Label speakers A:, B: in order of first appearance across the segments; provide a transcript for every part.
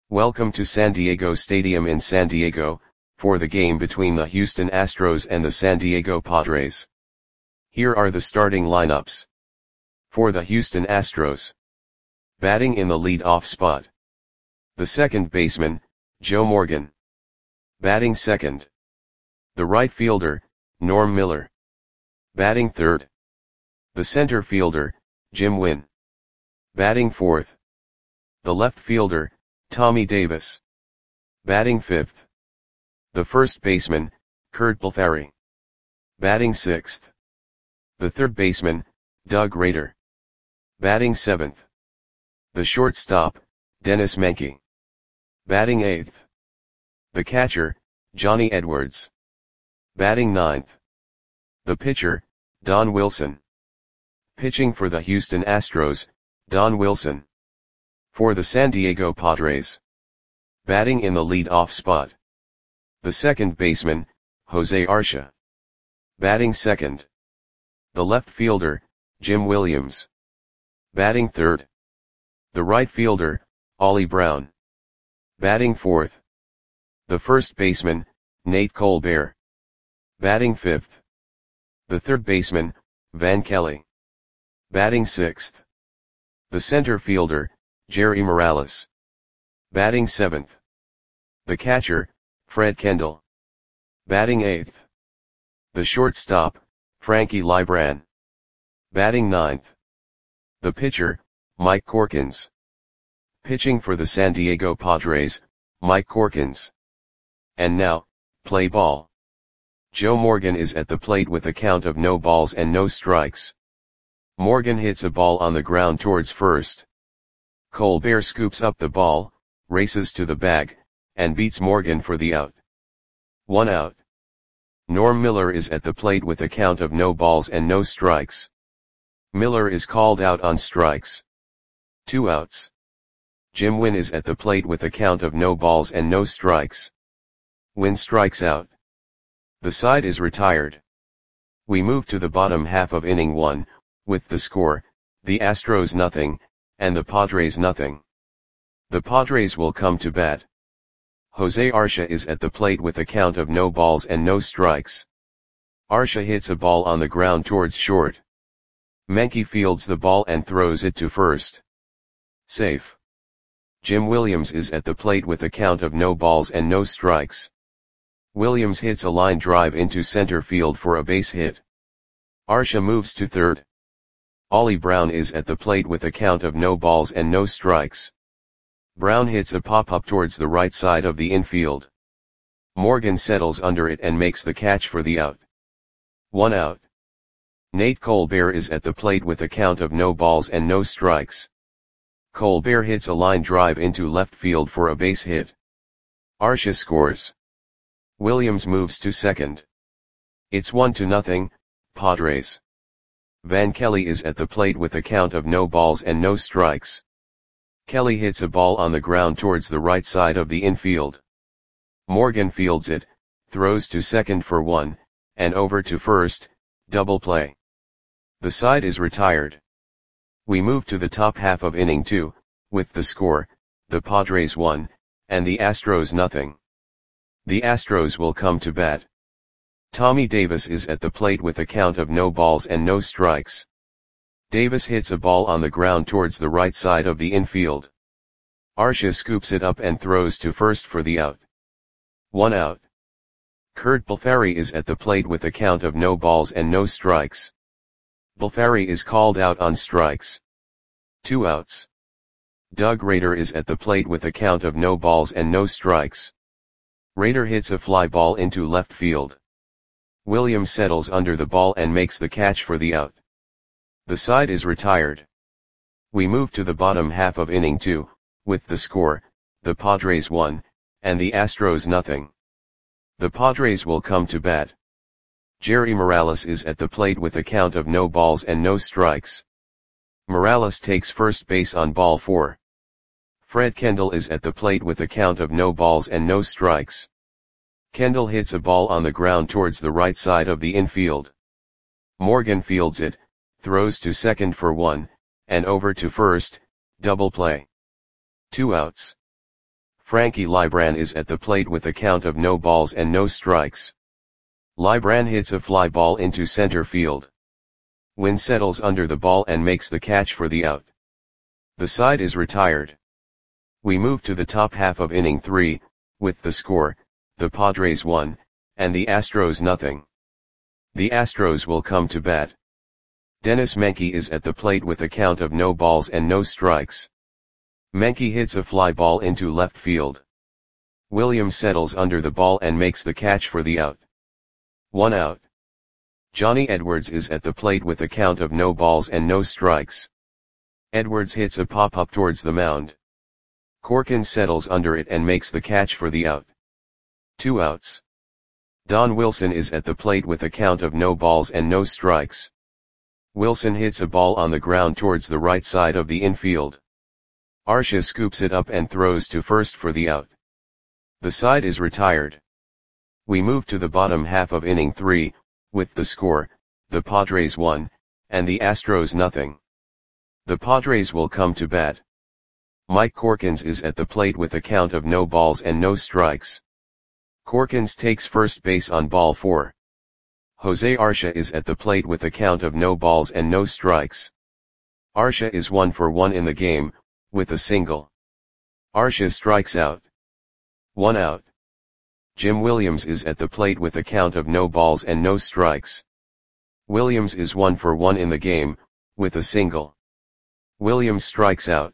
A: Welcome to San Diego Stadium in San Diego, for the game between the Houston Astros and the San Diego Padres. Here are the starting lineups. For the Houston Astros. Batting in the lead-off spot. The second baseman, Joe Morgan. Batting second. The right fielder, Norm Miller. Batting third. The center fielder, Jim Wynn. Batting fourth. The left fielder, Tommy Davis. Batting fifth. The first baseman, Curt Blefary. Batting sixth. The third baseman, Doug Rader. Batting seventh. The shortstop, Dennis Menke. Batting eighth. The catcher, Johnny Edwards. Batting ninth. The pitcher, Don Wilson. Pitching for the Houston Astros, Don Wilson. For the San Diego Padres. Batting in the lead-off spot. The second baseman, Jose Arcia. Batting second. The left fielder, Jim Williams. Batting third. The right fielder, Ollie Brown. Batting fourth. The first baseman, Nate Colbert. Batting fifth. The third baseman, Van Kelly. Batting sixth. The center fielder, Jerry Morales. Batting seventh. The catcher, Fred Kendall. Batting eighth. The shortstop, Frankie Libran. Batting ninth. The pitcher, Mike Corkins. Pitching for the San Diego Padres, Mike Corkins. And now, play ball. Joe Morgan is at the plate with a count of no balls and no strikes. Morgan hits a ball on the ground towards first. Colbert scoops up the ball, races to the bag, and beats Morgan for the out. 1 out. Norm Miller is at the plate with a count of no balls and no strikes. Miller is called out on strikes. 2 outs. Jim Wynn is at the plate with a count of no balls and no strikes. Wynn strikes out. The side is retired. We move to the bottom half of inning 1, with the score, the Astros nothing, and the Padres nothing. The Padres will come to bat. Jose Arcia is at the plate with a count of no balls and no strikes. Arcia hits a ball on the ground towards short. Menke fields the ball and throws it to first. Safe. Jim Williams is at the plate with a count of no balls and no strikes. Williams hits a line drive into center field for a base hit. Arcia moves to third. Ollie Brown is at the plate with a count of no balls and no strikes. Brown hits a pop-up towards the right side of the infield. Morgan settles under it and makes the catch for the out. 1 out. Nate Colbert is at the plate with a count of no balls and no strikes. Colbert hits a line drive into left field for a base hit. Arcia scores. Williams moves to second. It's 1-0, Padres. Van Kelly is at the plate with a count of no balls and no strikes. Kelly hits a ball on the ground towards the right side of the infield. Morgan fields it, throws to second for 1, and over to first, double play. The side is retired. We move to the top half of inning 2, with the score, the Padres 1, and the Astros nothing. The Astros will come to bat. Tommy Davis is at the plate with a count of no balls and no strikes. Davis hits a ball on the ground towards the right side of the infield. Arcia scoops it up and throws to first for the out. 1 out. Curt Blefary is at the plate with a count of no balls and no strikes. Blefary is called out on strikes. 2 outs. Doug Rader is at the plate with a count of no balls and no strikes. Rader hits a fly ball into left field. Williams settles under the ball and makes the catch for the out. The side is retired. We move to the bottom half of inning 2, with the score, the Padres 1, and the Astros nothing. The Padres will come to bat. Jerry Morales is at the plate with a count of no balls and no strikes. Morales takes first base on ball 4. Fred Kendall is at the plate with a count of no balls and no strikes. Kendall hits a ball on the ground towards the right side of the infield. Morgan fields it, throws to second for 1, and over to first, double play. 2 outs. Frankie Libran is at the plate with a count of no balls and no strikes. Libran hits a fly ball into center field. Wynn settles under the ball and makes the catch for the out. The side is retired. We move to the top half of inning 3, with the score, the Padres 1, and the Astros nothing. The Astros will come to bat. Dennis Menke is at the plate with a count of no balls and no strikes. Menke hits a fly ball into left field. Williams settles under the ball and makes the catch for the out. 1 out. Johnny Edwards is at the plate with a count of no balls and no strikes. Edwards hits a pop-up towards the mound. Corkins settles under it and makes the catch for the out. 2 outs. Don Wilson is at the plate with a count of no balls and no strikes. Wilson hits a ball on the ground towards the right side of the infield. Arcia scoops it up and throws to first for the out. The side is retired. We move to the bottom half of inning 3, with the score, the Padres 1, and the Astros nothing. The Padres will come to bat. Mike Corkins is at the plate with a count of no balls and no strikes. Corkins takes first base on ball 4. Jose Arcia is at the plate with a count of no balls and no strikes. Arcia is 1 for 1 in the game, with a single. Arcia strikes out. 1 out. Jim Williams is at the plate with a count of no balls and no strikes. Williams is 1 for 1 in the game, with a single. Williams strikes out.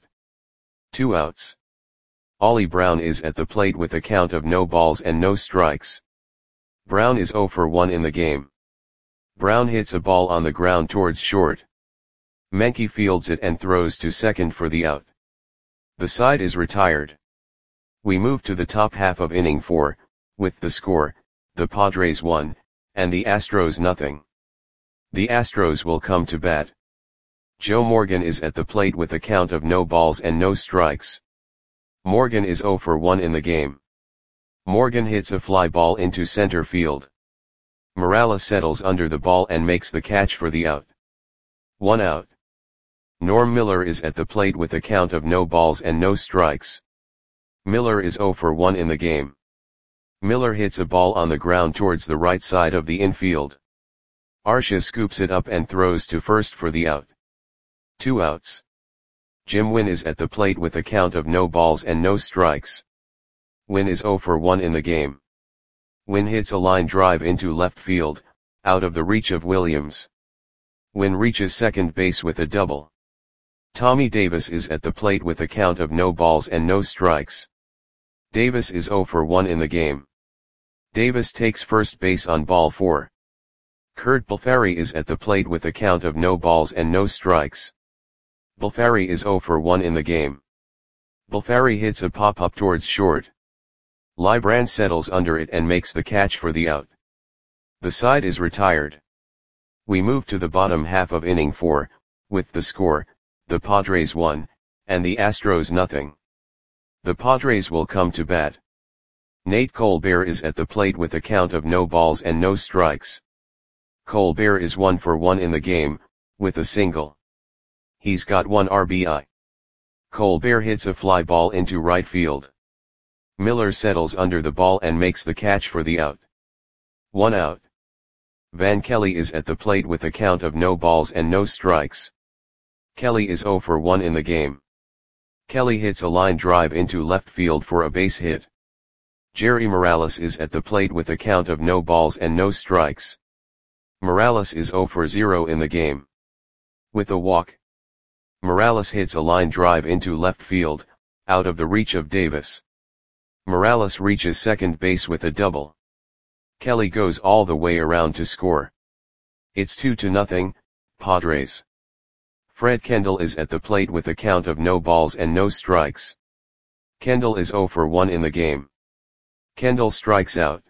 A: 2 outs. Ollie Brown is at the plate with a count of no balls and no strikes. Brown is 0 for 1 in the game. Brown hits a ball on the ground towards short. Menke fields it and throws to second for the out. The side is retired. We move to the top half of inning 4, with the score, the Padres 1, and the Astros nothing. The Astros will come to bat. Joe Morgan is at the plate with a count of no balls and no strikes. Morgan is 0 for 1 in the game. Morgan hits a fly ball into center field. Morales settles under the ball and makes the catch for the out. 1 out. Norm Miller is at the plate with a count of no balls and no strikes. Miller is 0 for 1 in the game. Miller hits a ball on the ground towards the right side of the infield. Arcia scoops it up and throws to first for the out. 2 outs. Jim Wynn is at the plate with a count of no balls and no strikes. Wynn is 0 for 1 in the game. Wynn hits a line drive into left field, out of the reach of Williams. Wynn reaches second base with a double. Tommy Davis is at the plate with a count of no balls and no strikes. Davis is 0 for 1 in the game. Davis takes first base on ball 4. Kurt Balfari is at the plate with a count of no balls and no strikes. Balfari is 0 for 1 in the game. Balfari hits a pop-up towards short. Libran settles under it and makes the catch for the out. The side is retired. We move to the bottom half of inning 4, with the score, the Padres 1, and the Astros nothing. The Padres will come to bat. Nate Colbert is at the plate with a count of no balls and no strikes. Colbert is 1 for 1 in the game, with a single. He's got 1 RBI. Colbert hits a fly ball into right field. Miller settles under the ball and makes the catch for the out. 1 out. Van Kelly is at the plate with a count of no balls and no strikes. Kelly is 0 for 1 in the game. Kelly hits a line drive into left field for a base hit. Jerry Morales is at the plate with a count of no balls and no strikes. Morales is 0 for 0 in the game. With a walk. Morales hits a line drive into left field, out of the reach of Davis. Morales reaches second base with a double. Kelly goes all the way around to score. It's 2-0, Padres. Fred Kendall is at the plate with a count of no balls and no strikes. Kendall is 0 for 1 in the game. Kendall strikes out.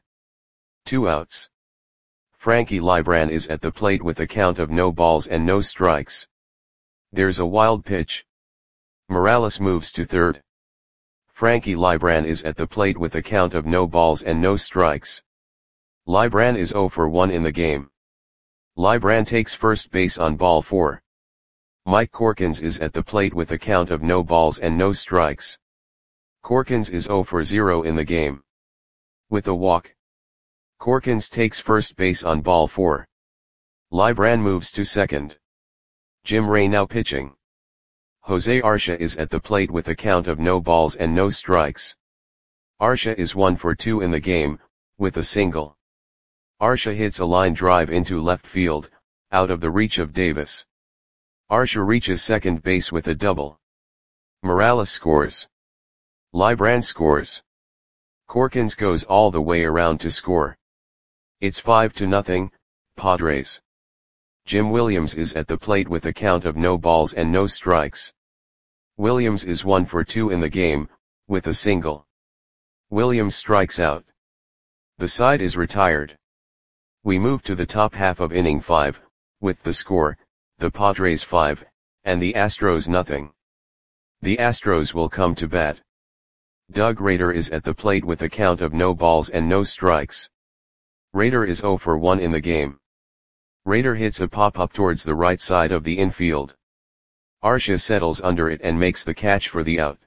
A: 2 outs. Frankie Libran is at the plate with a count of no balls and no strikes. There's a wild pitch. Morales moves to third. Frankie Libran is at the plate with a count of no balls and no strikes. Libran is 0 for 1 in the game. Libran takes first base on ball 4. Mike Corkins is at the plate with a count of no balls and no strikes. Corkins is 0 for 0 in the game. With a walk, Corkins takes first base on ball 4. Libran moves to second. Jim Ray now pitching. Jose Arcia is at the plate with a count of no balls and no strikes. Arcia is 1 for 2 in the game, with a single. Arcia hits a line drive into left field, out of the reach of Davis. Arcia reaches second base with a double. Morales scores. Libran scores. Corkins goes all the way around to score. It's 5-0, Padres. Jim Williams is at the plate with a count of no balls and no strikes. Williams is 1 for 2 in the game, with a single. Williams strikes out. The side is retired. We move to the top half of inning 5, with the score, the Padres 5, and the Astros nothing. The Astros will come to bat. Doug Rader is at the plate with a count of no balls and no strikes. Rader is 0 for 1 in the game. Rader hits a pop-up towards the right side of the infield. Arcia settles under it and makes the catch for the out.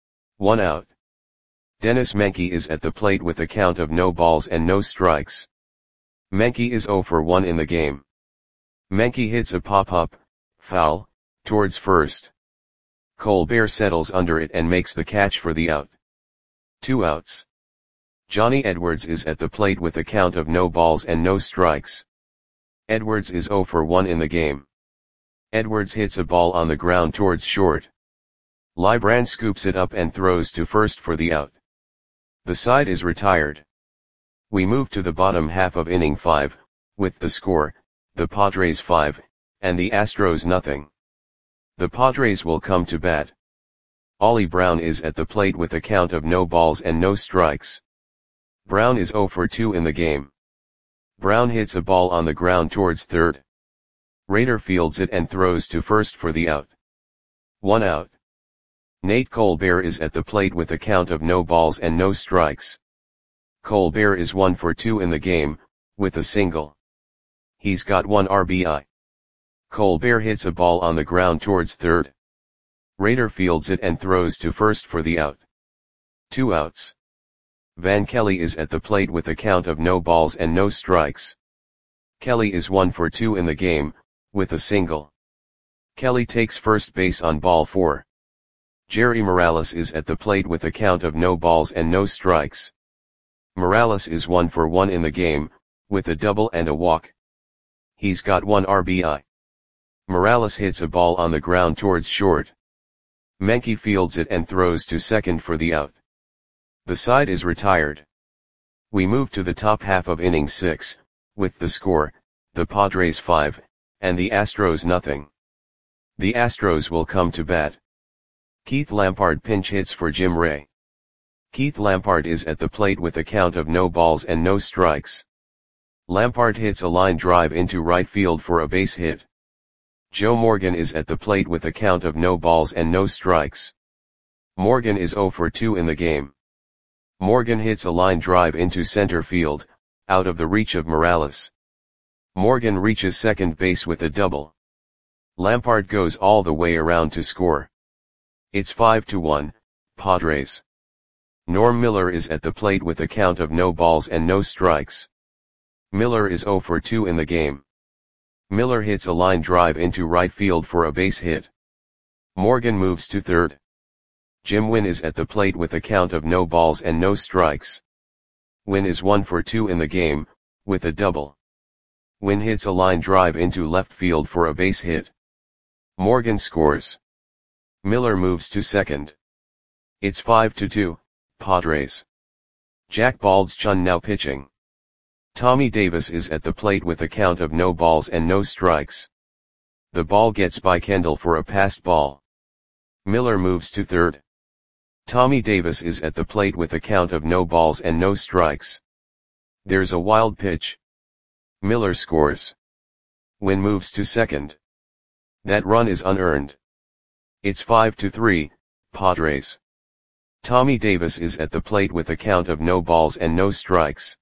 A: 1 out. Dennis Menke is at the plate with a count of no balls and no strikes. Menke is 0 for 1 in the game. Menke hits a pop-up, foul, towards first. Colbert settles under it and makes the catch for the out. 2 outs. Johnny Edwards is at the plate with a count of no balls and no strikes. Edwards is 0 for 1 in the game. Edwards hits a ball on the ground towards short. Libran scoops it up and throws to first for the out. The side is retired. We move to the bottom half of inning 5, with the score, the Padres 5, and the Astros nothing. The Padres will come to bat. Ollie Brown is at the plate with a count of no balls and no strikes. Brown is 0 for 2 in the game. Brown hits a ball on the ground towards third. Rader fields it and throws to first for the out. 1 out. Nate Colbert is at the plate with a count of no balls and no strikes. Colbert is 1 for 2 in the game, with a single. He's got 1 RBI. Colbert hits a ball on the ground towards third. Rader fields it and throws to first for the out. 2 outs. Van Kelly is at the plate with a count of no balls and no strikes. Kelly is 1 for 2 in the game, with a single. Kelly takes first base on ball 4. Jerry Morales is at the plate with a count of no balls and no strikes. Morales is 1 for 1 in the game, with a double and a walk. He's got 1 RBI. Morales hits a ball on the ground towards short. Menke fields it and throws to second for the out. The side is retired. We move to the top half of inning 6, with the score, the Padres 5, and the Astros nothing. The Astros will come to bat. Keith Lampard pinch hits for Jim Ray. Keith Lampard is at the plate with a count of no balls and no strikes. Lampard hits a line drive into right field for a base hit. Joe Morgan is at the plate with a count of no balls and no strikes. Morgan is 0 for 2 in the game. Morgan hits a line drive into center field, out of the reach of Morales. Morgan reaches second base with a double. Lampard goes all the way around to score. It's 5-1, Padres. Norm Miller is at the plate with a count of no balls and no strikes. Miller is 0 for 2 in the game. Miller hits a line drive into right field for a base hit. Morgan moves to third. Jim Wynn is at the plate with a count of no balls and no strikes. Wynn is 1 for 2 in the game, with a double. Wynn hits a line drive into left field for a base hit. Morgan scores. Miller moves to second. It's 5-2, Padres. Jack Baldschun now pitching. Tommy Davis is at the plate with a count of no balls and no strikes. The ball gets by Kendall for a passed ball. Miller moves to third. Tommy Davis is at the plate with a count of no balls and no strikes. There's a wild pitch. Miller scores. Wynn moves to second. That run is unearned. It's 5-3, Padres. Tommy Davis is at the plate with a count of no balls and no strikes.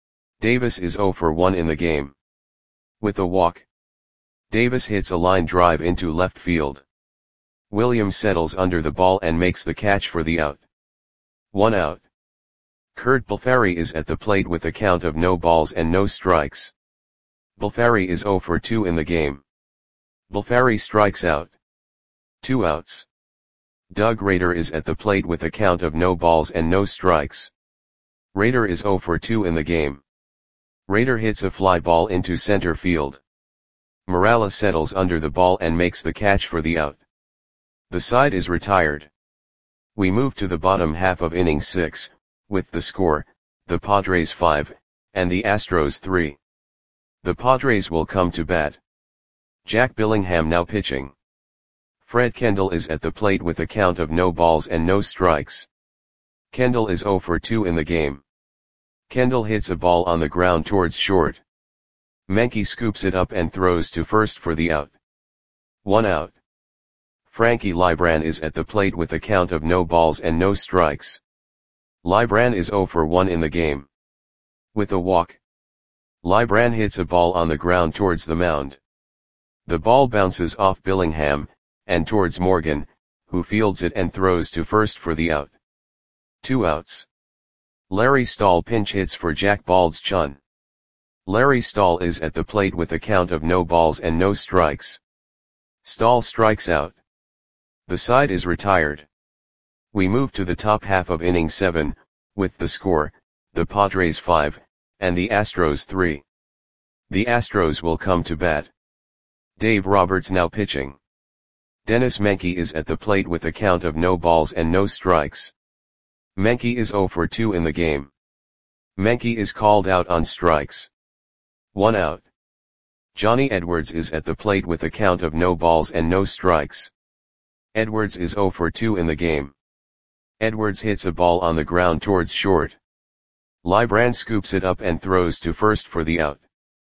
A: Davis is 0 for 1 in the game. With a walk. Davis hits a line drive into left field. Williams settles under the ball and makes the catch for the out. 1 out. Kurt Balfari is at the plate with a count of no balls and no strikes. Balfari is 0 for 2 in the game. Balfari strikes out. 2 outs. Doug Rader is at the plate with a count of no balls and no strikes. Rader is 0 for 2 in the game. Rader hits a fly ball into center field. Morales settles under the ball and makes the catch for the out. The side is retired. We move to the bottom half of inning 6, with the score, the Padres 5, and the Astros 3. The Padres will come to bat. Jack Billingham now pitching. Fred Kendall is at the plate with a count of no balls and no strikes. Kendall is 0 for 2 in the game. Kendall hits a ball on the ground towards short. Menke scoops it up and throws to first for the out. 1 out. Frankie Libran is at the plate with a count of no balls and no strikes. Libran is 0 for 1 in the game. With a walk, Libran hits a ball on the ground towards the mound. The ball bounces off Billingham, and towards Morgan, who fields it and throws to first for the out. 2 outs. Larry Stahl pinch hits for Jack Baldschun. Larry Stahl is at the plate with a count of no balls and no strikes. Stahl strikes out. The side is retired. We move to the top half of inning 7, with the score, the Padres 5, and the Astros 3. The Astros will come to bat. Dave Roberts now pitching. Dennis Menke is at the plate with a count of no balls and no strikes. Menke is 0 for 2 in the game. Menke is called out on strikes. 1 out. Johnny Edwards is at the plate with a count of no balls and no strikes. Edwards is 0 for 2 in the game. Edwards hits a ball on the ground towards short. Libran scoops it up and throws to first for the out.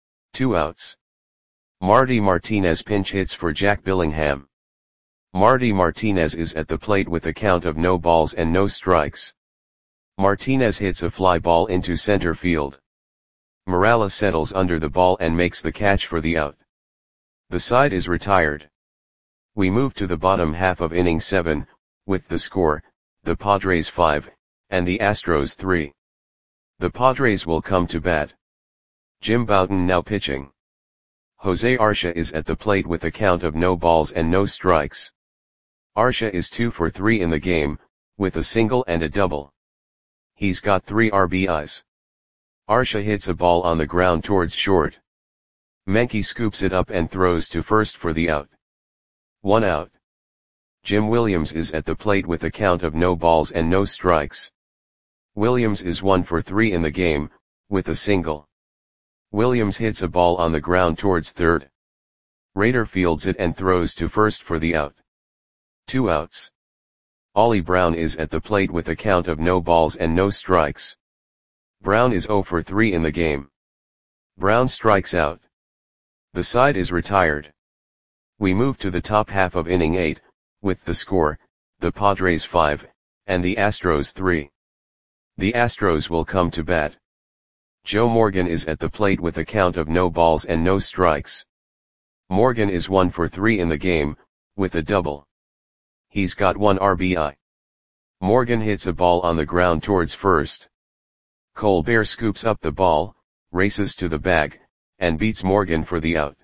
A: 2 outs. Marty Martinez pinch hits for Jack Billingham. Marty Martinez is at the plate with a count of no balls and no strikes. Martinez hits a fly ball into center field. Morales settles under the ball and makes the catch for the out. The side is retired. We move to the bottom half of inning 7, with the score, the Padres 5, and the Astros 3. The Padres will come to bat. Jim Bouton now pitching. Jose Arcia is at the plate with a count of no balls and no strikes. Arcia is 2 for 3 in the game, with a single and a double. He's got 3 RBIs. Arcia hits a ball on the ground towards short. Menke scoops it up and throws to first for the out. 1 out. Jim Williams is at the plate with a count of no balls and no strikes. Williams is 1 for 3 in the game, with a single. Williams hits a ball on the ground towards third. Rader fields it and throws to first for the out. 2 outs. Ollie Brown is at the plate with a count of no balls and no strikes. Brown is 0 for 3 in the game. Brown strikes out. The side is retired. We move to the top half of inning 8, with the score, the Padres 5, and the Astros 3. The Astros will come to bat. Joe Morgan is at the plate with a count of no balls and no strikes. Morgan is 1 for 3 in the game, with a double. He's got 1 RBI. Morgan hits a ball on the ground towards first. Colbert scoops up the ball, races to the bag, and beats Morgan for the out.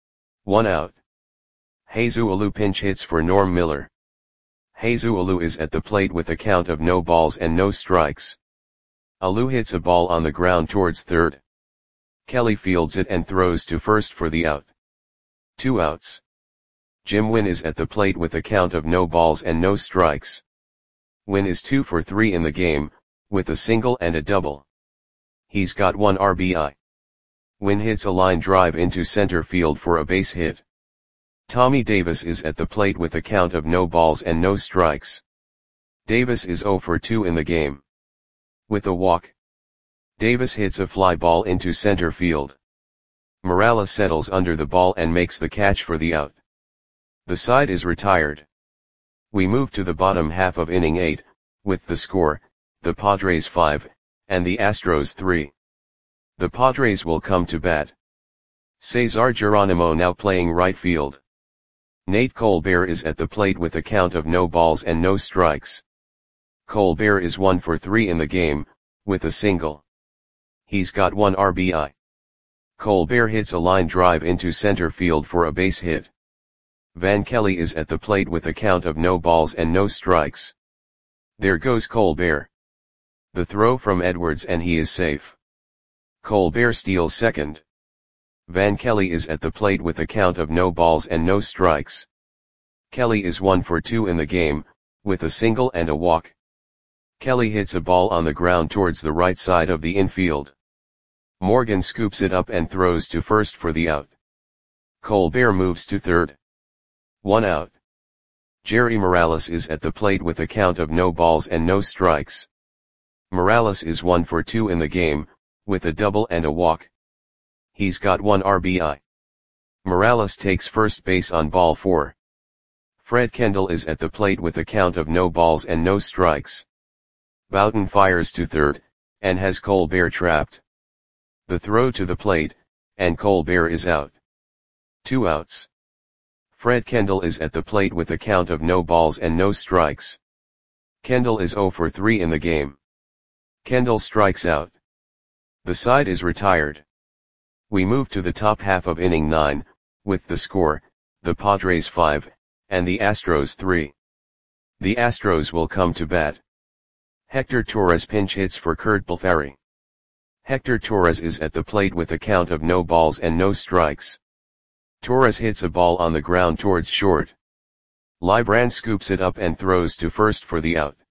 A: 1 out. Jesus Alou pinch hits for Norm Miller. Jesus Alou is at the plate with a count of no balls and no strikes. Alou hits a ball on the ground towards third. Kelly fields it and throws to first for the out. 2 outs. Jim Wynn is at the plate with a count of no balls and no strikes. Wynn is 2 for 3 in the game, with a single and a double. He's got 1 RBI. Wynn hits a line drive into center field for a base hit. Tommy Davis is at the plate with a count of no balls and no strikes. Davis is 0 for 2 in the game. With a walk, Davis hits a fly ball into center field. Morales settles under the ball and makes the catch for the out. The side is retired. We move to the bottom half of inning 8, with the score, the Padres 5, and the Astros 3. The Padres will come to bat. Cesar Geronimo now playing right field. Nate Colbert is at the plate with a count of no balls and no strikes. Colbert is 1 for 3 in the game, with a single. He's got 1 RBI. Colbert hits a line drive into center field for a base hit. Van Kelly is at the plate with a count of no balls and no strikes. There goes Colbert. The throw from Edwards and he is safe. Colbert steals second. Van Kelly is at the plate with a count of no balls and no strikes. Kelly is 1 for 2 in the game, with a single and a walk. Kelly hits a ball on the ground towards the right side of the infield. Morgan scoops it up and throws to first for the out. Colbert moves to third. 1 out. Jerry Morales is at the plate with a count of no balls and no strikes. Morales is 1 for 2 in the game, with a double and a walk. He's got 1 RBI. Morales takes first base on ball 4. Fred Kendall is at the plate with a count of no balls and no strikes. Boughton fires to third, and has Colbert trapped. The throw to the plate, and Colbert is out. 2 outs. Fred Kendall is at the plate with a count of no balls and no strikes. Kendall is 0 for 3 in the game. Kendall strikes out. The side is retired. We move to the top half of inning 9, with the score, the Padres 5, and the Astros 3. The Astros will come to bat. Hector Torres pinch hits for Curt Balfari. Hector Torres is at the plate with a count of no balls and no strikes. Torres hits a ball on the ground towards short. Leibrandt scoops it up and throws to first for the out.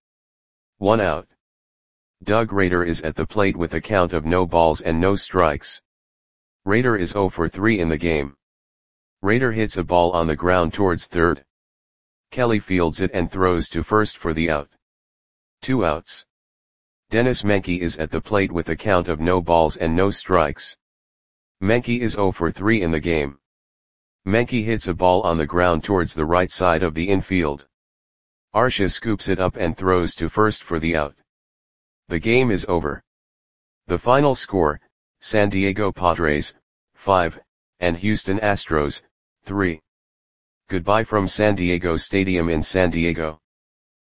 A: 1 out. Doug Rader is at the plate with a count of no balls and no strikes. Rader is 0 for 3 in the game. Rader hits a ball on the ground towards third. Kelly fields it and throws to first for the out. 2 outs. Dennis Menke is at the plate with a count of no balls and no strikes. Menke is 0 for 3 in the game. Menke hits a ball on the ground towards the right side of the infield. Arcia scoops it up and throws to first for the out. The game is over. The final score, San Diego Padres, 5, and Houston Astros, 3. Goodbye from San Diego Stadium in San Diego.